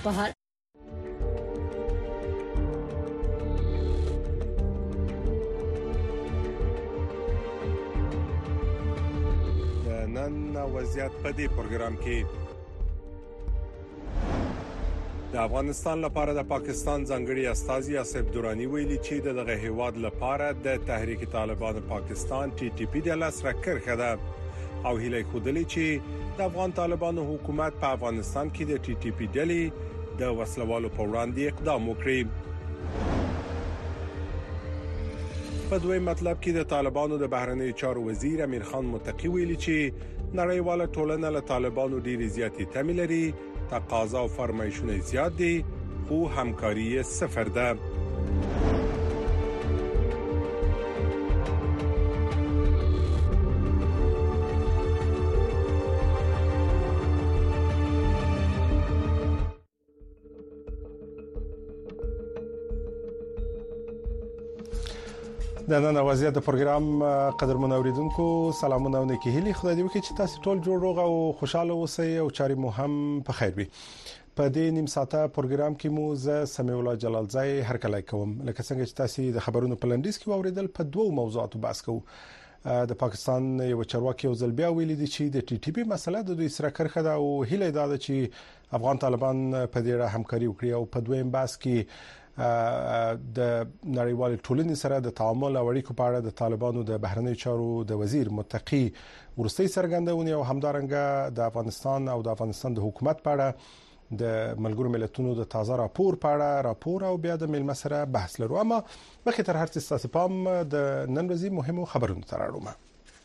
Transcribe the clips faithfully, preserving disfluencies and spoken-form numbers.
په هر نن وضعیت په دې پروګرام کې د افغانستان لپاره د پاکستان ځانګړي استازي اسف درانی ویلي چې دغه هیواد لپاره د تحریک طالبان پاکستان ټي ټي پی د لاسره کرخه ده او هیله خودلی چې د افغان طالبانو حکومت په افغانستان کې د ټي ټي پی ډلې د وسلوالو په وړاندې اقدام وکړي. په دوی مطلب کې د طالبانو د بهرنی چارو وزیر امیر خان متقی ویلي چې نړیواله ټولنه له طالبانو ډیرې زیاتې تمه لري، تقاضا او فرمایشونه زیات دي خو همکاري صفر ده. د نن وضعیت د پروګرام قدرمن اوریدونکو سلامونه او نیکی هیلي خدای دې وکړي چې تاسو ټول جوړ روغ او خوشاله اوسئ او چاري مو هم په خیر وي. په دې نیم ساعته پروګرام کې مو زه سمیع الله جلالزای هر کله کوم لکه څنګه چې تاسو د خبرونو په لنډیز کې اوریدل په دوه موضوعاتو بحث کوو. د پاکستان یو چارواکي او ځلبیا ویلي دي چې د ټي ټي پی مسله د دوی سره کرخه ده او هیله ده چې افغان طالبان په دې اړه همکاري وکړي او په دویم بحث کې د نړیوال ټولنې سره د تعامل او اړیکو په اړه د طالبانو د بهرنی چارو د وزیر متقی ورستي سرګندونې او همدارنګه د افغانستان او د افغانستان د حکومت په اړه د ملګرو ملتونو د تازه راپور په اړه راپور او بیا د ملمه سره بحث لرو. اما مخکې تر هر څه ستاسو پام د نن ورځې مهمو خبرونو ته راوړم.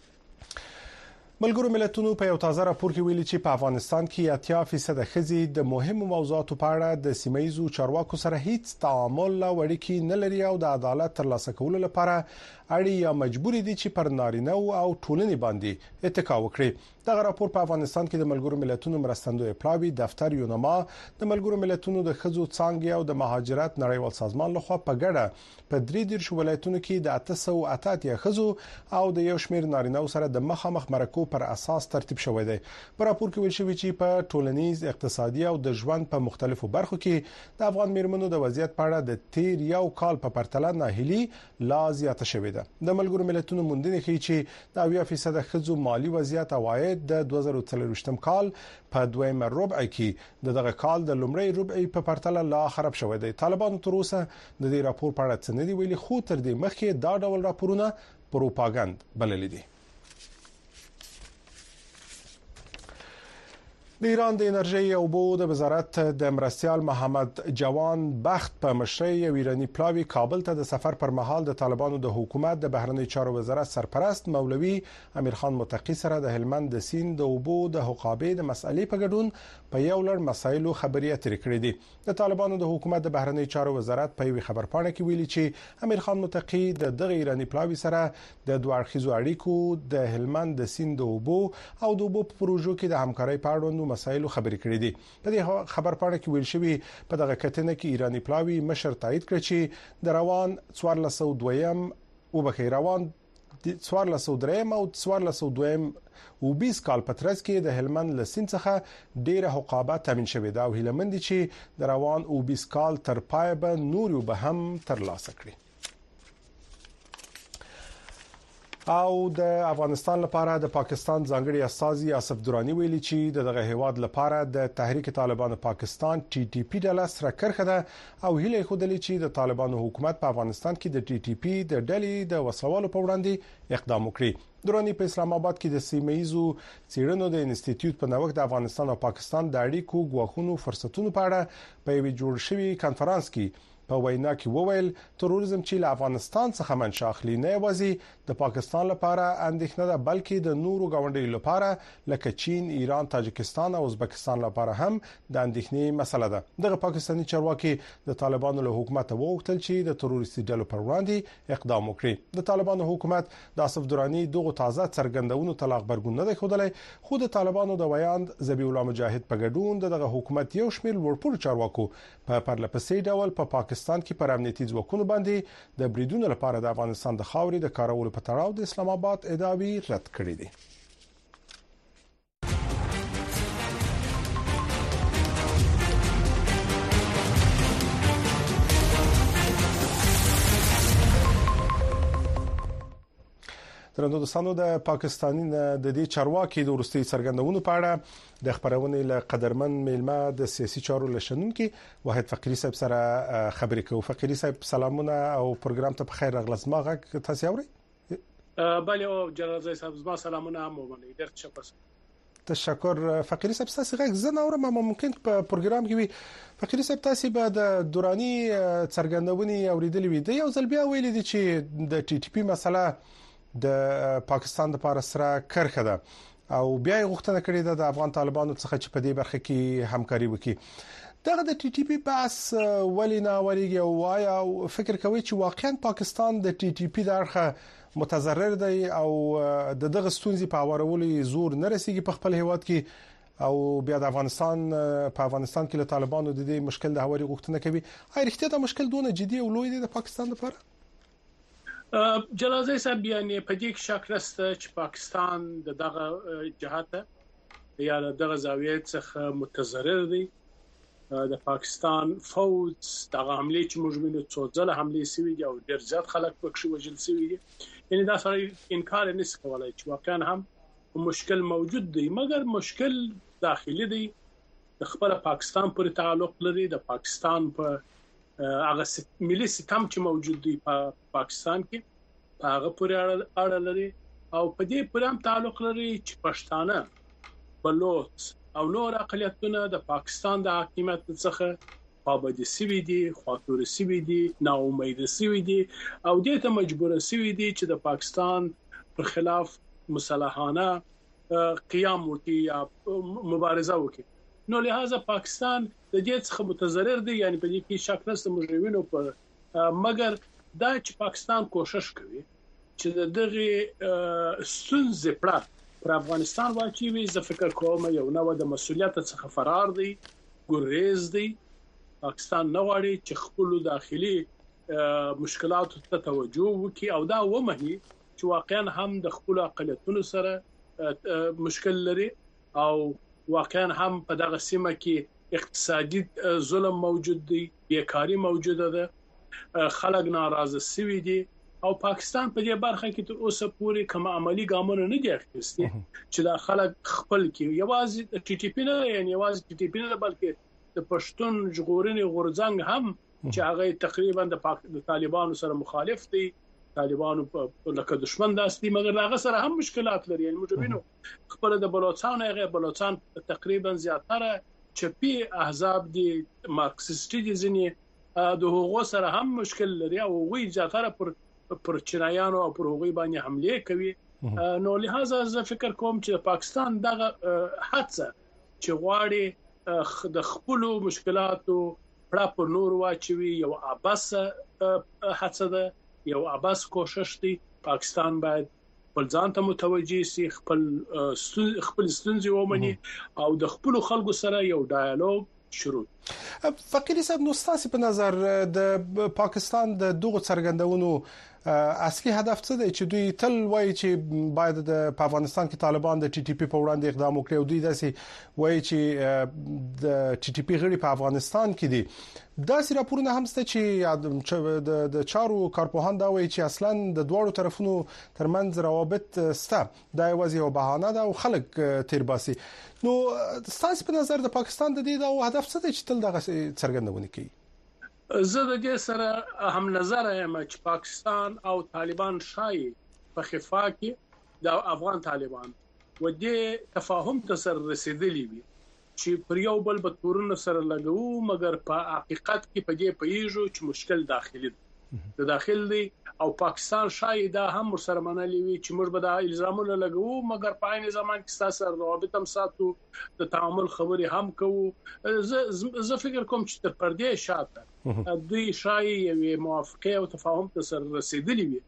ملګرو ملتونو په یو تازه راپور کې ویلي چې په افغانستان کې اتیا فیصد ښځې د مهمو موضوعاتو په اړه د سیمایي چارواکو سره هیڅ تعامل او اړیکې نه لري او د عدالت ترلاسه کولو لپاره اړي یا مجبور دي چې پر نارینه او ټولنې باندې اتکا وکړي. دغه راپور په افغانستان کې د ملګرو ملتونو مرستندوی پلاوی دفتر یونما د ملګرو ملتونو د ښځو څانګې او د مهاجرت نړیوال سازمان لخوا په ګډه په درې دیرش ولایتونو کې د اته سوه اته اتیا ښځو او د یو شمېر نارینه سره د مخامخ مرکو پر اساس ترتیب شوی دی. په راپور کې ویل شوی چې په ټولنیز، اقتصادي او د ژوند په مختلفو برخو کې د افغان میرمنو د وضعیت په اړه د تیر یو کال په پرتله ناهیلي لا زیاته شوې ده. د ملګرو ملتونو موندنې ښیي چې د اویا فیصد ښځو مالی وضعیت او عاید د دوه زره څلورویشتم کال په دویمه ربع کې دغه کال د لومړۍ ربع په پرتله لا خراب شوی دی. طالبانو تر اوسه د دې راپور په اړه څه نه دی ویلي خو تر دې مخکې دا ډول راپورونه پروپاګاندا بلل دي. د ایران د انرژي او اوبو د وزارت د مرستيال محمد جوان بخت په مشرۍ یو ایرانی پلاوی کابل ته د سفر پر مهال د طالبانو د حکومت د بهرنی چارو وزارت سرپرست مولوي امیر خان متقی سره د هلمند د سیند د اوبو د حقابې د مسلې په ګډون په یو لړ مسایلو خبرې اترې کړې دي. د طالبانو د حکومت د بهرنی چارو وزارت په یو خبرپاڼه کې ویلي چې امیر خان متقی د دغه ایرانی پلاوی سره د دوه اړخیزو اړیکو د هلمند د سیند د اوبو او د اوبو په پروژو کې د همکارۍ په اړه مسایلو خبرې کړې دي. په دې خبرپاڼه کې ویل شوی په دغه کتنه کې ایرانی پلاوی مشر تایید کړ چې د روان څوارلس سوه دویم او بخیر روان څوارلس سوه دریم او څوارلس سوه دویم او بیس کال په ترڅ کې د هلمند لسین څخه ډیره حقابه تامین شوې ده او هلمند چې د روان او بیس کال تر پای به نور به هم ترلاسه کړي. او د افغانستان لپاره د پاکستان ځانګړي استازي اسف درانی ویلي چې دغه هیواد لپاره د تحریک طالبان پاکستان ټي ټي پی ډله سره کرخه ده او هیله خودلی چې د طالبانو حکومت په افغانستان کې د ټي ټي پی د ډلې د وسوالو په وړاندې اقدام وکړي. درانی په اسلام آباد کې د سیمایي څېړنو د انسټیټیوټ په نوښت د افغانستان او پاکستان د اړیکو غواخونو فرصتونو په اړه په یوه جوړ شوی کانفرنس کې په وینا کې وویل تروریزم چې له افغانستان څخه منشأ اخلي نه یوازې د پاکستان لپاره اندېښنه ده بلکې د نورو ګاونډیو لپاره لکه چین، ایران، تاجکستان او ازبکستان لپاره هم د اندېښنې مسله ده. دغه پاکستاني چارواکي د طالبانو له حکومت وغوښتل چې د تروریستي ډلو پر وړاندې اقدام وکړي. د طالبانو حکومت د اسف درانی دغه تازه څرګندونو طلاق برګون نه دی ښودلی خو د طالبانو د ویاند ذبیح الله مجاهد په ګډون دغه حکومت یو شمېر لوړپوړو چارواکو په پرلپسې ډول په پاکستان کې پر امنیتي ځواکونو باندې د بریدونو لپاره د افغانستان د خاورې د کارولو په تړاو د اسلام آباد ادعاوې رد کړې دي. درنو دوستانو د پاکستاني د دې چارواکي د ورستي څرګندونو په اړه د خبرونه له قدرمن میلمه د سیاسي چارو لشنونکو واحد فقيري صاحب سره خبرې کوو. فقيري صاحب سلامونه او پروګرام ته بخیر راغلاست. ما غږ تاسو اورئ؟ بله او جناب صاحب زما سلامونه مو باندې ډېر تشکر. تشکر فقيري صاحب. تاسو غږ زه نه اورم، ممکن په پروګرام کې وي فقيري صاحب تاسو به د دوراني څرګندونې اوریدلې وي. د یو ځل بیا ویل دي چې د ټي ټي پی مسله د پاکستان د پاره سره کرخه ده او بیا غوښتنه کړې ده د افغان طالبانو څخه چې په دې برخه کې همکاري وکړي. دغه د ټي ټي پی بحث ولینا ولیږي او وایا فکر کوي چې واقعا پاکستان د ټي ټي پی درخه متضرر دی او د دغه ستونزې په اورولو زور نه رسیږي په خپل هیواد کې او بیا د افغانستان په افغانستان کې له طالبانو د دې مشکل د هواري غوښتنه کوي. آیا رښتیا دا مشکل دونه جدي او لوی دی د پاکستان لپاره؟ جلازه صاحب یعنی په دې کې شک نشته چې پاکستان د دغه جهات یا دغه زاویه څخه متضرر دی. د پاکستان فوج دغه حمله چې موږ وینو څو ځله حمله شوې دي او ډېر زیات خلک پکې وژل شوي دي. یعنی دا سره انکار نه شي کولای چې واقعا هم مشکل موجود دی، مګر مشکل داخلي دی، د خپل پاکستان پر تعلق لري. د پاکستان په هغه ملي ستم چې موجود دی په پاکستان کې هغه پورې اړه لري او په دې پورې هم تعلق لري چې پښتانه، بلوچ او نور اقلیتونه د پاکستان د حکومت څخه پابندي سوي دي، خاطر سوي دي، نا امید سوي دي او دې ته مجبور سوي دي چې د پاکستان پر خلاف مسلحانه قیام وکړي یا مبارزه وکړي. نو لہذا پاکستان د دې څخه متضرر دی، یعنی په دې کې شک نشته مجرمینو پر، مګر دا چې پاکستان کوشش کوي چې دغه ستونزې پړه پر افغانستان واچوي، زه فکر کوم یو نوع د مسولیت څخه فرار دی، ګریز دی. پاکستان نه غواړي چې خپل داخلي مشکلاتو ته توجه وکړي او دا ومني چې واقعا هم د خپل اقلیتونو سره مشکل لري او واقعا هم په دغه سیمه کې اقتصادي ظلم موجود دی، بیکاری موجوده ده، خلک ناراضه سوي دي او پاکستان په دې برخه کې تر اوسه پورې کوم عملی ګامونه نه دي اخیستي چې دا خلک خپل کې یوازې ټي ټي پی نه، یعنی یوازې ټي ټي پی نه بلکې د پښتون ژغورنې غورځنګ هم چې هغه تقریبا د طالبانو سره مخالف دي، طالبانو په لکه دشمن داسي، مګر هغه سره هم مشکلات لري. یعنی موږ وینو خپل د بلوچستان هغه بلوچستان تقریبا زیاتره چپی احزاب دي، مارکسیستي دي، ځنې د هغو سره هم مشکل لري او وی زیاتره پر پر چینایانو او پر هغوی باندې حمله کوي. نو لہذا زه فکر کوم چې پاکستان دغه حادثه چې غواړي د خپل مشکلاتو پړه پر نور واچوي یو ابس حادثه ده، یو اباس کوشش دی. پاکستان باید خپل ځان ته متوجي سي، خپل خپل ستونزې ومني او د خپل خلکو سره یو ډایالوګ شروع. فقيري صاحب نو ستاسو په نظر د پاکستان د دغه څرګندونو اصلي هدف څه دی چې دوی تل وایي چې باید د افغانستان کې طالبان د ټي ټي پی په وړاندې اقدام وکړي او دوی داسې وایي چې د ټي ټي پی غړي په افغانستان کې دي. داسې راپورونه هم ست چې د چارو کارپوهان دا وایي چې اصلا د دوړو طرفونو ترمنځ روابط سته، دا یوازې یو بهانه ده او خلک تیر باسي. نو ستاسو په نظر د پاکستان د دې دا هدف څه دی چې تل دغه څرګندونه کوي؟ زه د دې سره هم نظر یم چې پاکستان او طالبان شای په خفا کې د افغان طالبان و دې تفاهم ته سره رسیدلی وي چې پر یو بل په تورونو سره لګو، مګر په حقیقت کې په دې پیژو چې مشکل داخلي دی د داخل دی او پاکستان شای دا هم سره منلي وي چې موږ به د الزامونو لګو، مګر په عین زمان کې تاسو روابط هم ساتو، د تعامل خبرې هم کوو. زه فکر کوم چې تر پردې شاته دوی شای یو موافقه او تفاهم ته سره رسیدلی وي.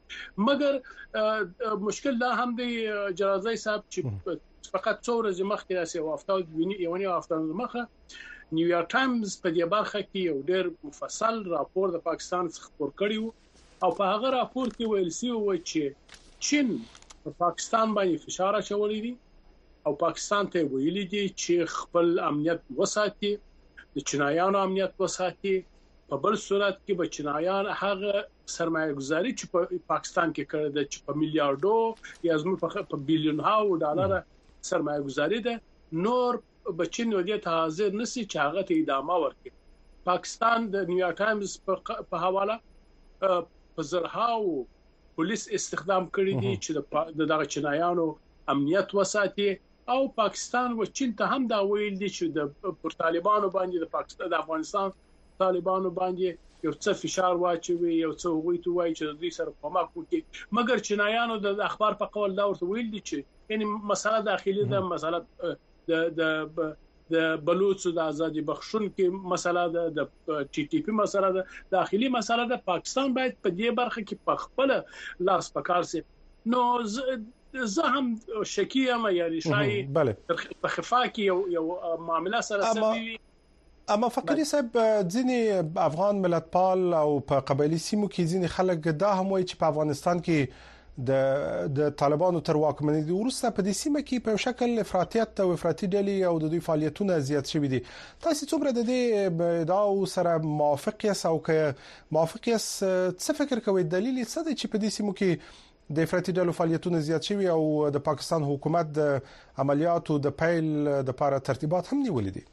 مګر مشکل دا هم دی جرازی صاحب چې فقط څو ورځې مخکې راځي او هفته ویني یو نه هفته مخه نیویارک ټایمز په دې برخه کې یو ډېر مفصل راپور د پاکستان څخه خپور کړی او په هغه راپور کې ویل شوی چې چین په پاکستان باندې فشار اچولی دی او پاکستان ته ویلي دي چې خپل امنیت وساتي، د چینایانو امنیت وساتي په بل صورت کې به چینایان هغه سرمایه گذاري چې په پاکستان کې کړې ده چې په میلیارډو یا زموږ په بیلیون هاو ډالر سرمایه گذاري ده نور به چین ودی ته حاضر نشي چې هغه ته ادامه ورکړي. پاکستان د نیویارک ټایمز په حواله په زرهاو پولیس استخدام کړی دي چې د دغه چینایانو امنیت وساتي او پاکستان و چین ته هم دا ویل دي چې د پر طالبانو باندې د پاکستان د افغانستان طالبانو باندې یو څه فشار واچوي یو څه وغوي ته وایي چې دوی سره کومک وکړي مګر چینایانو د اخبار په قول دا ورته ویل دي چې یعنی مسله داخلي ده مسله د د د بلوچ د ازادي بخښون کې مسله ده د ټي ټي پی مسله ده داخلي مسله ده پاکستان باید په دې برخه کې په خپل لاس پکار سي. نو زه هم شکی یم یعنی شای په خفا کې یو یو معاملې سره سوي. اما فقری صاحب ځینې افغان ملتپال او په قبایلی سیمو کې ځینې خلک دا هم وایي چې په افغانستان کې د د طالبانو تر واکمنۍ د ورسته په دې سیمه کې په شکل افراطیت او افراطي ډلې او د دوی فعالیتونه زیات شوي دي. تاسو څومره د دې دا سره موافق یاست او که موافق یاست څه فکر کوئ دلیل څه دی چې په دې سیمو کې د افراطي ډلو فعالیتونه زیات شوي او د پاکستان حکومت د عملیاتو د پیل د لپاره ترتیبات هم نیولې دي؟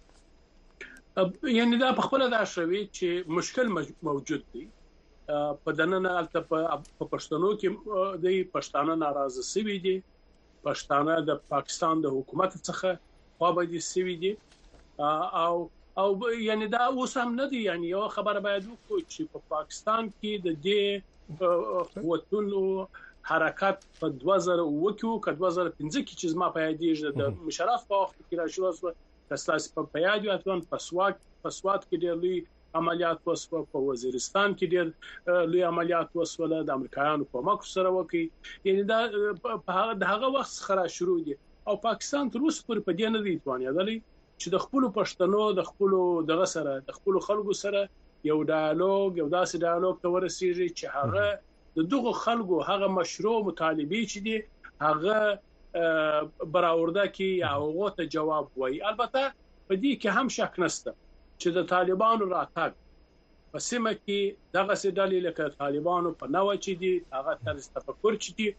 یعنی دا په خپل دا شوي چې مشکل موجود دی په دننه الته په پښتنو کې د پښتانه ناراضه سوي دي پښتانه د پاکستان د حکومت څخه خوابدي سوي دي او او یعنی دا اوس هم نه دي یعنی یو خبره باید وکړو چې په پاکستان کې د دې قوتونو حرکت په دوه زره اوه کې او دوه زره پنځه کې چې ما په یادېږي د مشرف په وخت کې راشي تاسو په پیاده اتوان پسواک پسوات کې ډېر لوی عملیات وسو په وزیرستان کې ډېر لوی عملیات وسو د امریکایانو په مکو سره وکي یعنی دا په هغه وخت خرا شروع دي او پاکستان تر اوسه پورې په دې نه دی توانېدلی چې د خپل پښتنو د خپل دغه سره د خپل خلکو سره یو ډایالوګ یو داسې ډایالوګ ته ورسیږي چې هغه د دغه خلکو هغه مشروع مطالبه چې دي هغه براورده کې هغه ته جواب وایي. البته په دې کې هم شک نشته چې د طالبانو راتګ په سیمه کې دغه څه لکه طالبانو په نوو چې دي هغه طرز تفکر چې دي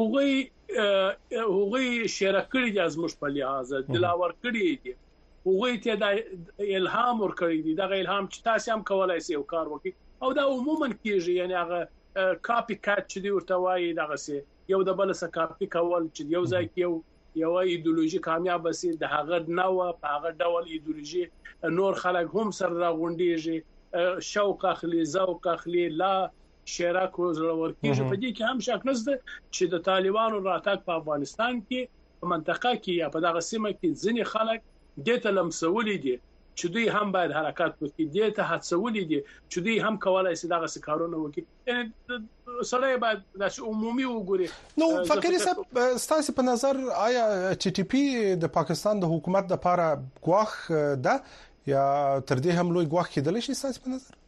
هغه هغه شرکړي د ازمش په لحاظ دلاور کړی دي هغه ته د الهام ور کړی دي دغه الهام چې تاسو هم کولای شئ یو کار وکړي او دا عموما کیږي یعنی هغه کاپی کات چې دی ورته وایي دغه څه یو د بل څخه کاپی کول چې یو ځای کې یو یو ایدئولوژي کامیاب سي د هغه نوو په هغه ډول ایدئولوژي نور خلک هم سره راغونډيږي شوق اخلي ذوق اخلي لا شراک ورور کېږي په دې کې هم شک نشته چې د طالبانو راتګ په افغانستان کې په منطقه کې یا په دغه سیمه کې ځینې خلک د تلمسولې دي چې دوی هم باید حرکت وکړي د ته هڅولې دي چې دوی هم کولای شي دغه کارونه وکړي سره باید د عمومي وګوري. نو فقیر صاحب ستاسو په نظر آیا ټي ټي پی د پاکستان د حکومت لپاره ګواخ ده یا تر دې هم لوی ګواخ کېدل شي ستاسو په نظر؟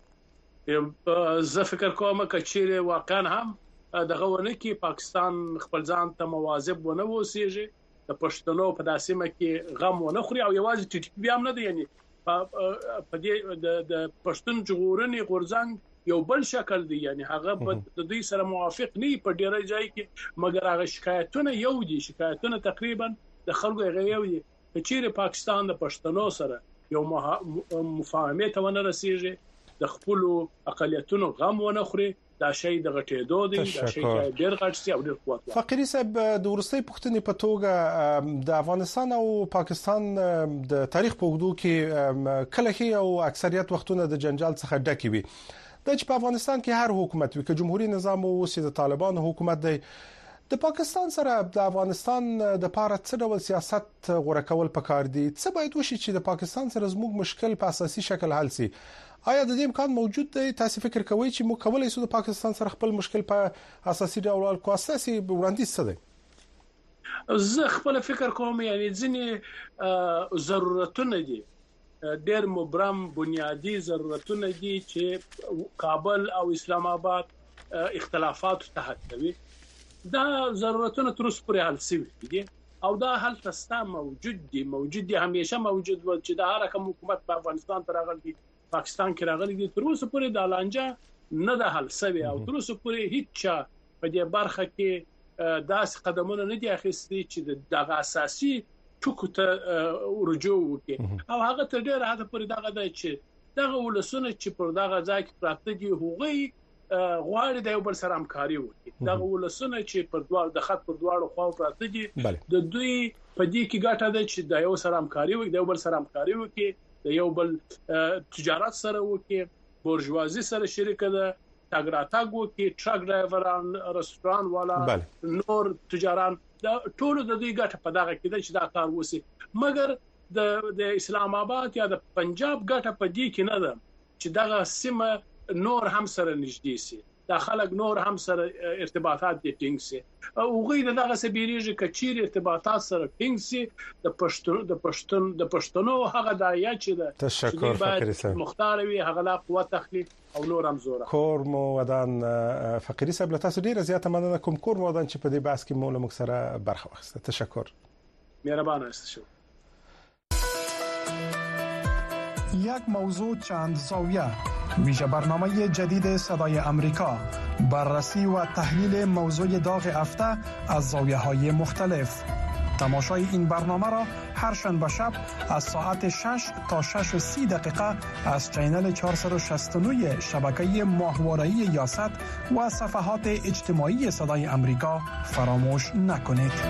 زه فکر کوم چې واقعا هم دغه ونه کې پاکستان خپل ځان ته مواظب ونه وسیږي د پښتنو په داسمه کې غم ونه خوري او یوازې ټي ټي پی هم نه دی یعنی په دې د پښتون جغورني غورځنګ یو بل شکل دی یعنی هغه د دوی سره موافق نه په ډیره ځای کې مګر هغه شکایتونه یو دي شکایتونه تقریبا د خلکو غوښیو دي چې پاکستان د پښتنو سره یو مفاهمه ته ونه رسیږي د خپل اقالیتونو غم ونه خوري دا شی د غټېدو دی دا شی ډېر غټ سي او ډېر قوت. فقيري صاحب د ورستۍ پښتنې په توګه د افغانستان او پاکستان د تاریخ په اوږدو کې کله هي او اکثریت وختونه د جنجال څخه ډکې وي د چې په افغانستان کې هر حکومت وي که جمهوریت نظام او د طالبانو حکومت دی د پاکستان سره د افغانستان د لپاره څه ډول سیاست غوړه کول پکار دي څه باید وشي چې د پاکستان سره زموږ مشکل په اساسي شکل حل شي آیا د دې امکان موجود دی تاسو فکر کوئ چې موږ کولای شو د پاکستان سره خپل مشکل په اساسي ډول کو اساسي وړاندیز څه دی؟ زه خپل فکر کوم یعنی ځینې ضرورتونه دي ډېر مبرم بنیادی ضرورتونه دي چې کابل او اسلام آباد اختلافات تحت کوي دا ضرورتونه تر اوسه پورې حل شوي دي او دا حل تستا موجود دي موجود دي همیشه موجود و چې د هر کوم حکومت په افغانستان تر راغلی پاکستان کې راغلي دي تر اوسه پورې د لانجه نه د حل سوي او تر اوسه پورې هیڅ په دې برخه کې داس قدمونه نه دي اخیستي چې د اساسي ټکو ته رجوع وکړي او هغه تر ډیره حد پورې دغه د چې دغه ولسونه چې پر دغه ځای کې پراته دي هغوی غواړي د یو بل سره همکاري وکړي دغه ولسونه چې پر دوه د خط پر دواړو خواو پراته دي د دوی په دې کې ګټه ده چې د یو سره همکاري وکړي د یو بل سره همکاري وکړي د یو بل تجارت سره وکړي بورژوازي سره شریک ده تاګراتاګ وکي ټرک ډرایوران رستوران والا نور تجاران دا ټول د دې ګټه په دغه کې چې دا کار وسی مګر د د اسلام آباد یا د پنجاب ګټه په دې کې نه ده چې دغه سیمه نور هم سره نږدې سي دا خلک نور هم سره ارتباطات دي ټینګ سي او غوی دغه سبيريږي کچیر ارتباطات سره ټینګ سي د پښتون د پښتون د پښتنو هغه دایا چې ده تشکر فقيري صاحب مختار وي هغه لا قوت تخلي او نور هم زوره کور مو ودان فقيري صاحب له تاسو ډیره زیاته مننه کوم کور مو ودان چې په دې بحث کې مو له مخ سره برخه واخیسته تشکر مهربانه است شو یک موضوع چند زاویه ویژه برنامه جدید صدای امریکا بررسی و تحلیل موضوع داغ هفته از زاویه‌های مختلف تماشای این برنامه را هر شنبه شب از ساعت شش تا شش و سی دقیقه از چینل چهارصد و شصت و نه شبکه ماهواره‌ای یاست و صفحات اجتماعی صدای امریکا فراموش نکنید.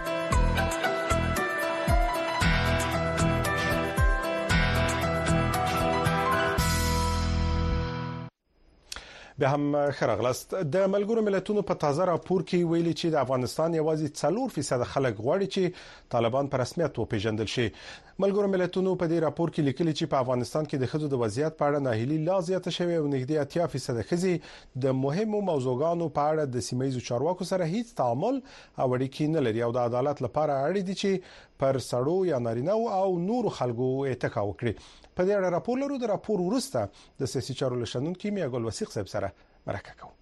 به هم خرغلست د ملګرو ملتونو په تازه راپور کې ویلي چې د افغانستان یوازې څلور فیصد خلک غواړي چې طالبان په رسمیت وپیژندل شي. ملګرو ملتونو په دې راپور کې لیکلي چې په افغانستان کې د ښځو د وضعیت په اړه ناهیلي لا زیاته شوې او نږدې اتیا فیصد ښځې د مهمو موضوعاتو په اړه د سیمایي چارواکو سره هیڅ تعامل او اړیکې نه لري او د عدالت لپاره اړ دي چې پر سړو یا نارینه او نور خلکو اتکا وکړي. په دې اړه راپور لرو. د راپور ورسته د سیاسي چارو لشنونکو میاګل وثیق صاحب سره مرکه کوو.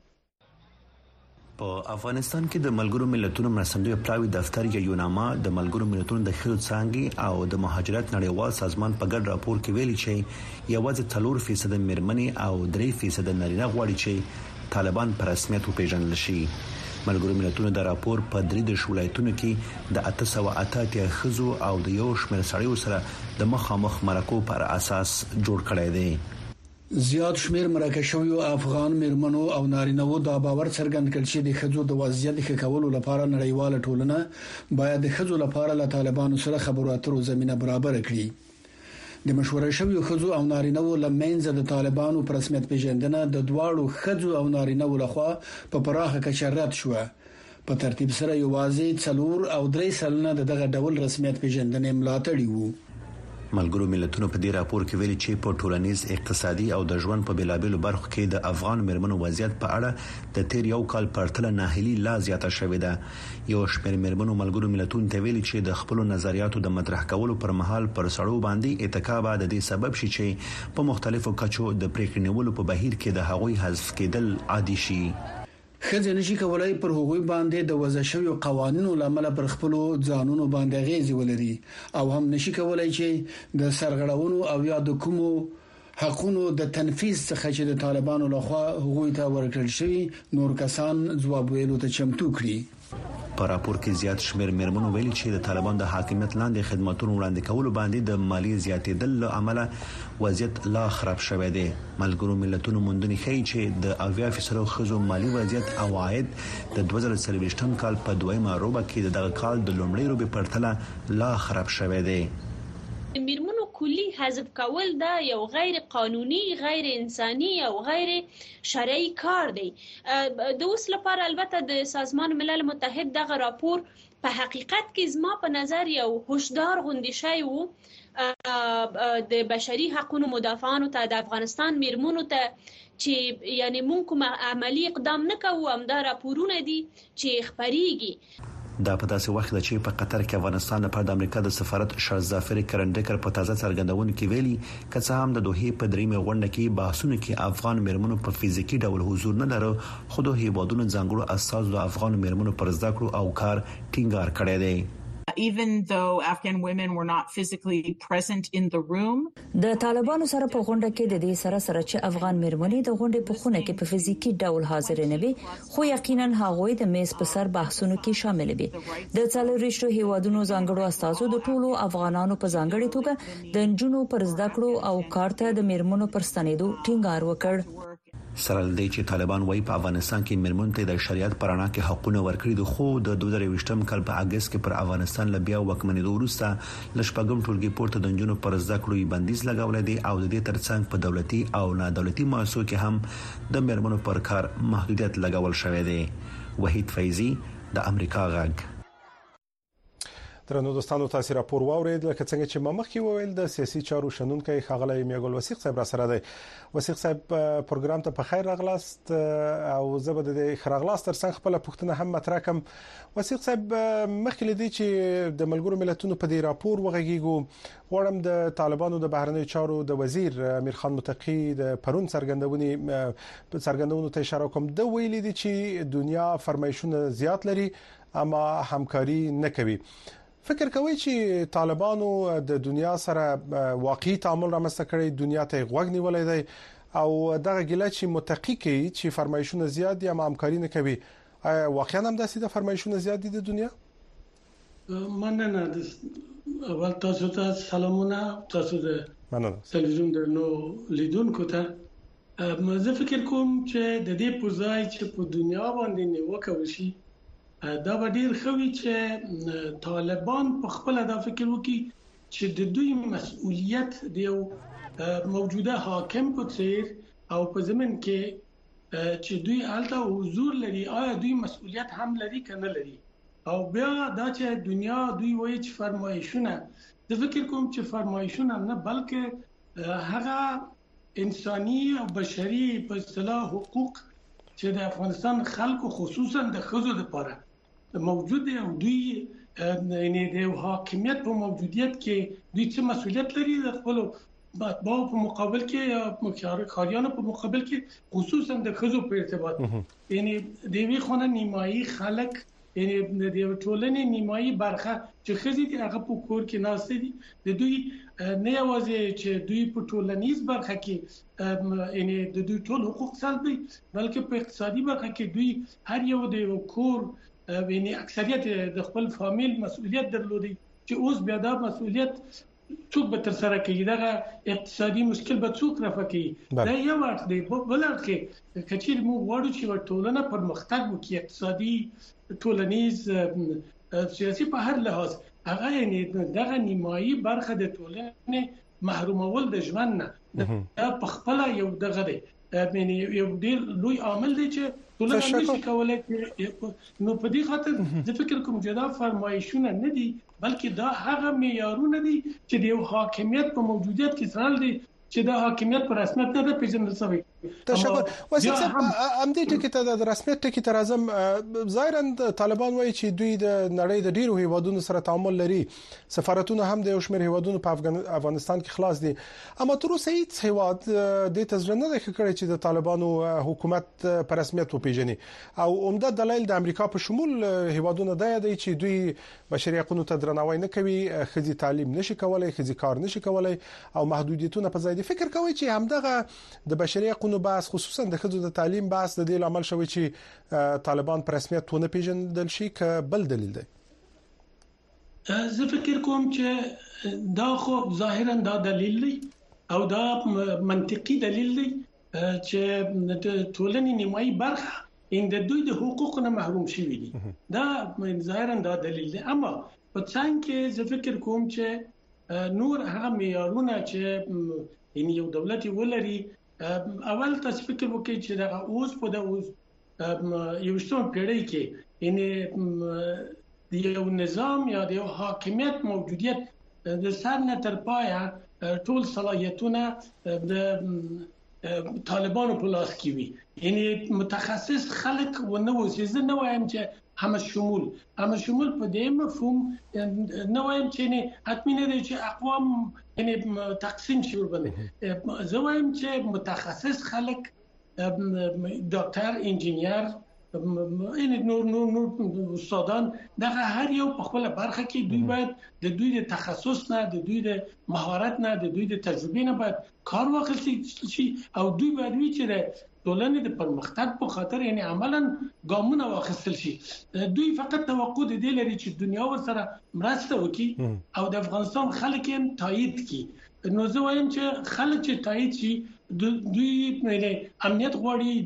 په افغانستان کې د ملګرو ملتونو مرستندوی پلاوی دفتر یا یوناما د ملګرو ملتونو د ښځو څانګې او د مهاجرت نړیوال سازمان په ګډ راپور کې ویلي چې یوازې څلور فیصد میرمنې او درې فیصد نارینه غواړي چې طالبان په رسمیت وپیژندل شي. ملګرو ملتونو د راپور په درې د ولایتونو کې د اته سوه اته اتیا ښځو او د یو شمېر سړیو سره د مخامخ مرکو پر اساس جوړ کړی دی. زیات شمیر مرکه شویو افغان میرمنو او نارینه‌وو دا باور څرګند کړ چې د ښځو د وضعیت ښه کولو لپاره نړیواله ټولنه باید د ښځو لپاره له طالبانو سره خبرو اترو زمينه برابر کړي. د مشوره شویو ښځو او نارینه‌وو لمنځه د طالبانو په رسمیت پیژندنه د دواړو ښځو او نارینه‌وو لخوا په پراخه کچه رد شو. په ترتیب سره یوازې څلور او درې سلنه دغه ډول رسمیت پیژندنې ملاتړي وو. ملګرو ملتونو په دې راپور کې ویلي چې په ټولنیز اقتصادي او د ژوند په بیلابېلو برخو کې د افغان میرمنو وضعیت په اړه د تیر یو کال پرتله ناهیلي لا زیاته شوې ده. یو شمېر میرمنو ملګرو ملتونو ته ویلي چې د خپل نظریاتو د مطرح کولو پر مهال پر سړو باندې اتکا به د دې سبب شي چې په مختلفو کچو د پریکړې نیولو په بهیر کې د هغوی حذف کېدل عادي شي. خځې نشي کولای پر هغوی باندې د وضع شویو قوانینو لامل پر خپل ځانونو باندې غیزي ولري او هم نشي کولای چې د سرغړونو او یا د کومو حقونو د تنفيذ څخه چې د طالبانو لخوا هغوی ته ورکړل شوی نور کسان ځواب ویلو ته چمتو کړي. په راپور کې زیات شمېر میرمنو ویلي چې د طالبان د حاکمیت لاندې خدماتونو وړاندې کولو باندې د مالی زیاتېدل له امله وضعیت لا خراب شوی دی. ملګرو ملتونو موندنې ښیي چې د اویا فیصد ښځو مالی وضعیت او عاید د دوه زره څلوېښتم کال په دویمه روبه کې دغه کال د لومړۍ روبې پرتله لا خراب شوی دی. میرمنو کلی حذف کول دا یو غیر قانوني غیر انساني او غیر شرعي کار دی. د اوس لپاره البته د سازمان ملل متحد دغه راپور په حقیقت کې زما په نظر یو هوشدار غونډه شوی وو د بشري حقوقو مدافعانو ته د افغانستان میرمنو ته چې یعنی مونږ کوم عملی اقدام نکوو هم دا راپورونه دي چې خبريږي. دا په داسې وخت ده چې په قطر کې افغانستان لپاره د امریکا د سفارت شرزافر کرنډکر په تازه څرګندونه کې ویلي که څه هم د دوحې په دریمه غونډه کې بحثونه کې افغان میرمنو په فزیکی ډول حضور نه لري خو د هیوادونو ځانګړو اساس د افغان میرمنو پر زده کړو او کار ټینګار کړی دی. even though Afghan women were not physically present in the room. د طالبانو سره په غونډه کې د دې سره سره چې افغان مېرمنې د غونډې په خونه کې په فزیکی ډول حاضر نه وي خو یقینا هغوی د میز په سر بحثونو کې شامل وي د څلورشتو هیوادونو ځانګړو استازو د ټولو افغانانو په ځانګړي توګه د نجونو پر زده کړو او کارته د مېرمنو پر ستنېدو ټینګار وکړ سره لدی چې طالبان وايي په افغانستان کې مېرمنو ته د شریعت پرانا کې حقونه ورکړي دي خو د دوه زره یوولسم کال په اگست کې پر افغانستان لبیا وکمنېدو وروسته لشپګم ټولګي پورته د نجونو پر زده کړو بندیز لګول دي او د دې ترڅنګ په دولتي او نه دولتي مؤسسو کې هم د مېرمنو پر کار محدودیت لګول شوی دی وحید فیضی د امریکا غږ درنو دوستانو تاسو راپور واورید لکه څنګه چې مخکې وویل د سیاسي چارو شنونکو خغلې میګل وسیق صاحب را سره دی وسیق صاحب پروګرام ته په خیر راغلاست او زبده د خراغلاست تر څنګ خپل پښتنه هم مطرح کوم وسیق صاحب مخکې لدی چې د ملګرو ملتونو په دې راپور وغږیږو وړم د طالبانو د بهرنیو چارو د وزیر امیر خان متقی د پرون څرګندونې څرګندونو ته اشاره کوم د ویلي دي چې دنیا فرمایشونه زیات لري اما همکاري نه کوي فکر کوي چې طالبانو د دنیا سره واقعي تعامل رامنځته کړی دنیا ته غوږ نیولای دی او دغه ګله چې متقی کوي چې فرمایشونه زیات دي اما همکاري نه کوي واقعا هم داسې د فرمایشونه زیات دي د دنیا مننه اول تاسو ته سلامونه تاسو د مننه تلویزیون د نو لیدونکو ته زه فکر کوم چې د دې په ځای چې په دنیا باندې نیوکه وشي دا به ډیر خوي چې طالبان په خپل دا فکر وکړي چې د دوی مسؤلیت دی موجوده حاکم په څیر او په زمين کې چې دوی الته حضور لري آیا دوی مسؤلیت هم لري کنه لري او بیا دا چې دنیا دوی وایي چې فرمایشونه د فکر کوم چې فرمایشونه نه بلکې هغه انساني او بشري په اصطلاح حقوق چې د افغانستان خلکو خصوصا د خزو لپاره موجود او دوی یعنی د حاکمیت په موجودیت کې دوی څه مسؤلیت لري د خپل مطبوع په مقابل کې یا مخالفانو په مقابل کې خصوصا د خزو په ارتباط یعنی د وی خونه نیمایي خلک یعنی د ټولنې نیمایي برخه چې خزي دي هغه په کور کې ناشته دي د دوی نه یوازې چې دوی په ټولنیز برخه کې یعنی د دوی ټول حقوق سلبي بلکې په اقتصادي برخه کې دوی هر یو د کور یعنی اکثریت د خپل فامیل مسؤلیت درلودي چې اوس بیا دا مسؤلیت څوک به تر سره کوي دا اقتصادي مشکل به څوک رافع کوي دا یو وخت دی بل وخت کې کچیر مو وړو چې ټولنه پرمختګ وکړي اقتصادي ټولنیز سیاسي په هر لحاظ هغه یعنی دغه نیمایي برخه د ټولنې محرومول د ژوند نه دا په خپل یو دغه دی یعنی یو ډیر لوی عامل دی چې ټولنه نشي کولای نو په دې خاطر د فکر کوم چې دا فرمایشونه نه دي بلکې دا هغه معیارونه دي چې د حاکمیت په موجودیت کې سره دي چې د حاکمیت پر رسمیت نه پیژندل شوی تشکر واسه ام دې ټکی ته د رسمیت ټکی تر اعظم ظاهرا طالبان وایي چې دوی د نړۍ د ډیرو هیوادونو سره تعامل لري سفارتونه هم د یو شمېر هیوادونو په افغانستان کې خلاص دي اما تر اوسه هیڅ هیواد د تسجیل نه کړی چې د طالبانو حکومت په رسمیت وپیژني او عمده دلایل د امریکا په شمول هیوادونو دا دی چې دوی بشري حقوقو ته درناوی نه کوي خزي تعلیم نشي کولای خزي کار نشي کولای او محدودیتونه په ځای دي فکر کوي چې همدغه د بشري حقوقو بحث خصوصا د خځو د تعلیم بحث د دې عمل شوی چې طالبان په رسمیت ونه پیژندل شي ک بل دلیل دی زه فکر کوم چې دا خو ظاهرا دا دلیل دی او دا منطقي دلیل دی چې د ټولنې نیمایي برخه ان د دوی د حقوقو نه محروم شوي دي دا ظاهرا دا دلیل دی اما په څنګه کې زه فکر کوم چې نور هغه معیارونه چې ان یو دولت ولري اول تاسو فکر وکړئ چې دا اوس په د اوس یو څو پیړۍ کې ان د یو نظام یا د یو حاکمیت موجودیت د سر نه تر پایه ټول صلاحیتونه د طالبانو په لاس کې وي یعنی متخصص خلک ونه وځي زه نه وایم چې هم شمول هم شمول په دې مفهوم نه وایم چې حتمی نه دی چې اقوام یعنی تقسیم شي ورباندې زه وایم چې متخصص خلک ډاکټر انجینیر ان نور نور نور استادان دغه هر یو په خپل برخه کې دوی باید د دوی د تخصص نه د دوی د مهارت نه د دوی د تجربې نه باید کار واخیستل شي او دوی باید وی چې د ټولنې د پرمختګ په خاطر یعنی عملاً ګامونه واخیستل شي. دوی فقط توقع دي لري چې دنیا ورسره مرسته وکړي او د افغانستان خلک یې تایید کړي. نو زه وایم چې خلک چې تایید شي دوی امنیت غواړي،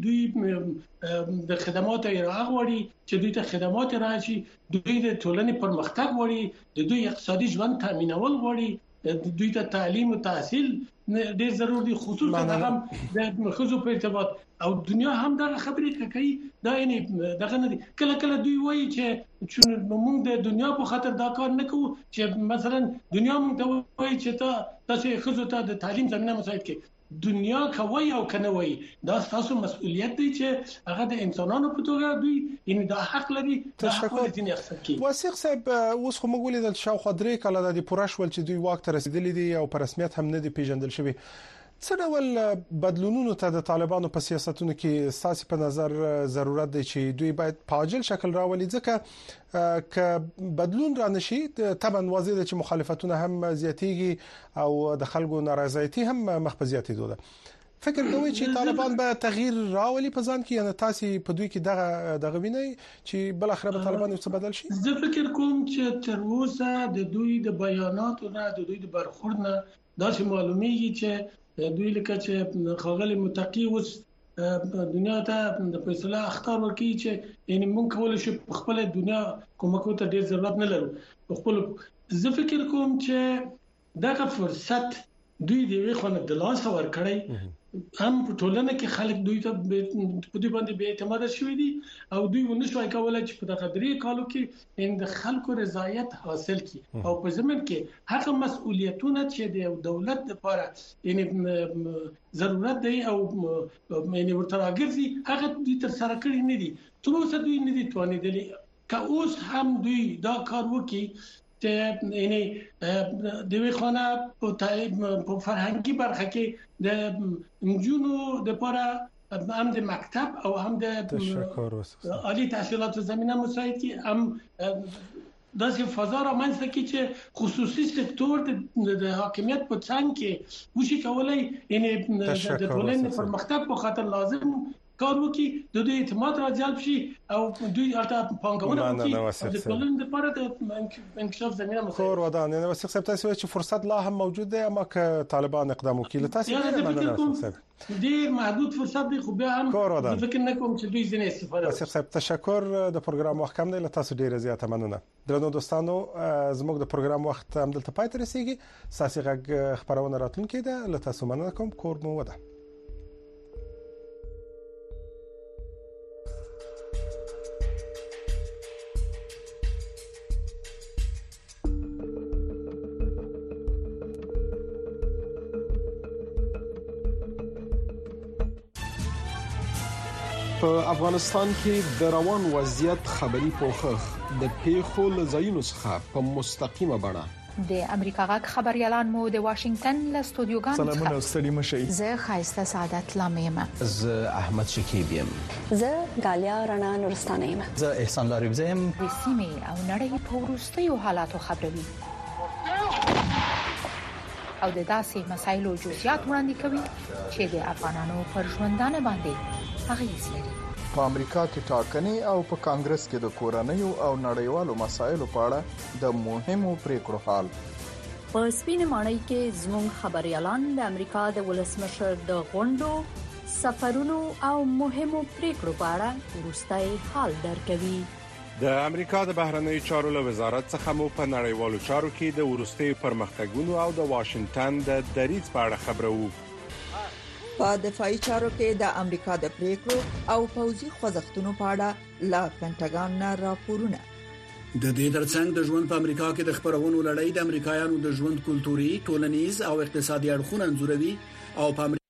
دوی د خدماتو ارائه غواړي چې دوی ته خدمات ارائه شي، دوی د ټولنې پرمختګ غواړي، د دوی اقتصادي ژوند تامینول غواړي، دوی ته تعلیم او تحصیل ډېر ضروري دي، خصوصا هم د مخزو په ارتباط او دنیا هم دا خبرې کوي. دا یعنی دغه نه دي کله کله دوی وایي چې موږ د دنیا په خاطر دا کار نه کوو چې مثلا دنیا موږ ته وایي چې تا تاسو خزو ته د تعلیم زمينه مساعد کړئ. دنیا کوي او کنه وایي دا تاسو مسؤلیت دی چې هغه د انسانانو په توګه دوی ان دا حق لري. تشکر. وثیق صاحب اوس خو موږ ولیدل شاوخوا درې کاله د پوره شول چې دوی واک ته رسیدلي دي او په رسمیت هم نه دي پیژندل شوی. څه ډول بدلونونو ته د طالبانو په سیاستونو کې ساسي په نظر ضرورت دی چې دوی باید په عاجل شکل راولي، ځکه ک بدلون را نشي طبعا واضح دی چې مخالفتونه هم زیاتېږي او د خلکو ناراضیتي هم مخ په زیاتېدو ده. فکر کوي چې طالبان به تغییر راولي په ځان کې، یعنی تاسو په دوی کې دغه دغه ویني چې بل اخر به طالبان څه بدل شي؟ زه فکر کوم چې تر اوسه د دوی د بیاناتو نه د دوی د برخورد نه دا چې معلومیږي چې دوی لکه چې خاغلی متقی اوس دنیا ته د فیصله اختار ورکړي چې یعنی مونږ کولای شو په خپل دنیا کومکو ته ډیر ضرورت نه لرو خپل. زه فکر کوم چې دغه فرصت دوی دی وی خو نه د لاس ور کړی هم په ټولنه کې خلک دوی ته په دې باندې به اعتماد شوی دي او دوی ونشوي کولای چې په دغه درې کالو کې ان د خلکو رضایت حاصل کړي او په زمين کې هغه مسؤلیتونه چې د دولت لپاره یعنی ضرورت دی او یعنی ورته راګرځي هغه دوی تر سره کړی نه دي. تر اوسه دوی نه دي توانیدلي که اوس هم دوی دا کار وکړي چې یعنی د وی خانه په په فرهنګي برخه کې د انجونو د لپاره هم د مکتب او هم د عالی تحصیلاتو زمينه مساعد کی هم داسې فضا را منځته کی چې خصوصي سکتور د حاکمیت په څنګ کې وشي کولای یعنی د ټولنې پرمختګ په خاطر لازم کار وکړي، د دوی اعتماد را جلب شي او دوی البته پانګونه وکړي د ټولنې لپاره د انکشاف زمينه مساعد. خور ودان نه وسیق صاحب تاسو چې فرصت لا هم موجود دی اما که طالبان اقدام وکړي تاسو نه مننه ډیر محدود فرصت دی خو بیا هم فکر نه کوم چې دوی ځنه استفاده وکړي. وسیق صاحب تشکر. د پروګرام وخت کم دی له تاسو ډیره زیاته مننه. درنو دوستانو زموږ د پروګرام وخت هم دلته پای ته رسیدي. ساسي غږ خبرونه راتلونکې ده له تاسو مننه کوم. کور مو وده. په افغانستان کې د روان وضعیت خبري پوښښ د پیښو لزاینو څخه په مستقیمه بڼه د امریکا غږ خبريالان مو د واشنگټن له استودیوګانو څخه سلامونه ستړي مشي. زه خایسته سعادت لامیم. زه احمد شکیب یم. زه غالیا رڼا نورستانه یم. زه احسان لاریب زم. د سیمې او نړۍ په وروستیو حالاتو خبروي او د داسې مسایلو جزئیات وړاندې کوي چې د افغانانو پر ژوندانه باندې اغیز لري. په امریکا کې ټاکنې او په کانګرس کې د کورنیو او نړیوالو مسایلو په اړه د مهمو پریکړو حال. په سپینه ماڼۍ کې زموږ خبريالان د امریکا د ولسمشر د غونډو، سفرونو او مهمو پریکړو په اړه وروستي حال درکوي. د امریکا د بهرنیو چارو له وزارت څخه مو په نړیوالو چارو کې د وروستي پرمختګونو او د واشنگټن د دریځ په اړه خبرو. په دفاعي چارو کې د امریکا د پریکړو او پوځي خوځښتونو په اړه لا پینټاګان نه راپورونه. د دې ترڅنګ د ژوند په امریکا کې د خبرونو لړۍ د امریکایانو د ژوند کلتوري، ټولنیز او اقتصادي اړخونه انځوروي او په